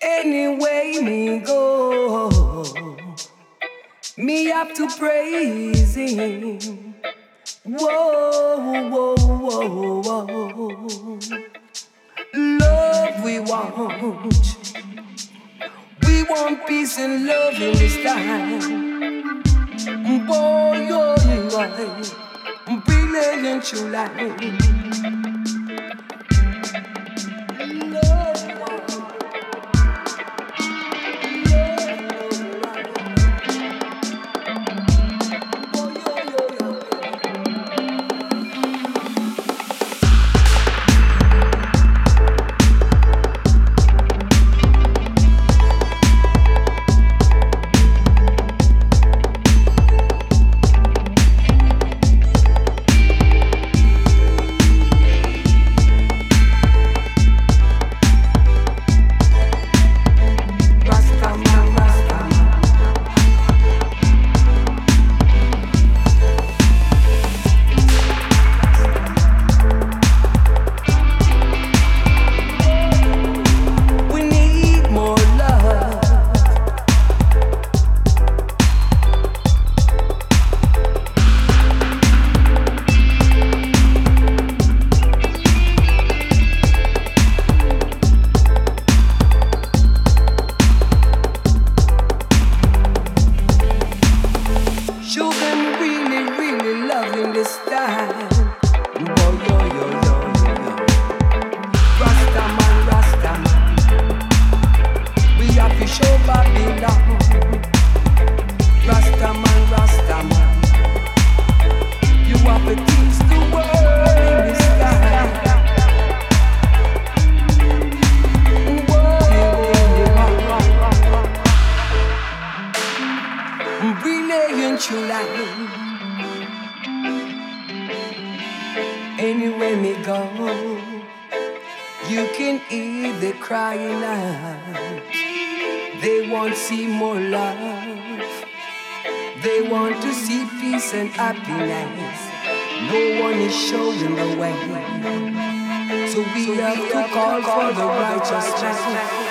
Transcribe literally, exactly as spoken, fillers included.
Anyway me go, me have to praise him. Whoa, whoa, whoa, whoa. Love we want. We want peace and love in this time. Boy, you're right. Brilliant you like. Anywhere me go, you can hear they crying out. They want to see more love. They want to see peace and happiness. No one is showing the way. So we have to call for the righteousness.